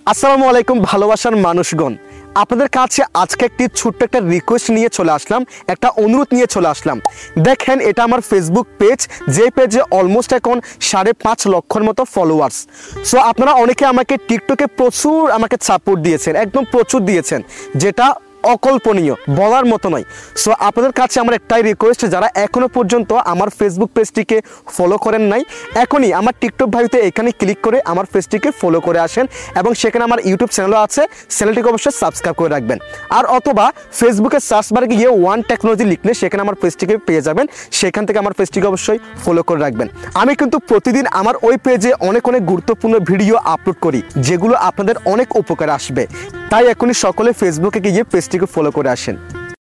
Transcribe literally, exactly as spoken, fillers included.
আসসালামু আলাইকুম ভালোবাসার মানুষগণ, আপনাদের কাছে আজকে একটি ছোট্ট একটা রিকোয়েস্ট নিয়ে চলে আসলাম, একটা অনুরোধ নিয়ে চলে আসলাম। দেখেন, এটা আমার ফেসবুক পেজ, যে পেজে অলমোস্ট এখন সাড়ে পাঁচ লক্ষর মতো ফলোয়ার্স। সো আপনারা অনেকে আমাকে টিকটকে প্রচুর আমাকে সাপোর্ট দিয়েছেন, একদম প্রচুর দিয়েছেন, যেটা অকল্পনীয়, বলার মতো নয়। সো আপনাদের কাছে আমার একটাই রিকোয়েস্ট, যারা এখনো পর্যন্ত আমার ফেসবুক পেজটিকে ফলো করেন নাই, এখনই আমার টিকটক ভাইতে এখানে ক্লিক করে আমার পেজটিকে ফলো করে আসেন, এবং সেখানে আমার ইউটিউব চ্যানেলও আছে, চ্যানেলটিকে অবশ্যই সাবস্ক্রাইব করে রাখবেন। আর অথবা ফেসবুকের সার্চ বারে গিয়ে ওয়ান টেকনোলজি লিখলে সেখানে আমার পেজটিকে পেয়ে যাবেন, সেখান থেকে আমার পেজটিকে অবশ্যই ফলো করে রাখবেন। আমি কিন্তু প্রতিদিন আমার ওই পেজে অনেক অনেক গুরুত্বপূর্ণ ভিডিও আপলোড করি, যেগুলো আপনাদের অনেক উপকারে আসবে। তাই এখনই সকলে ফেসবুকে গিয়ে পেজটিকে ফলো করে আসেন।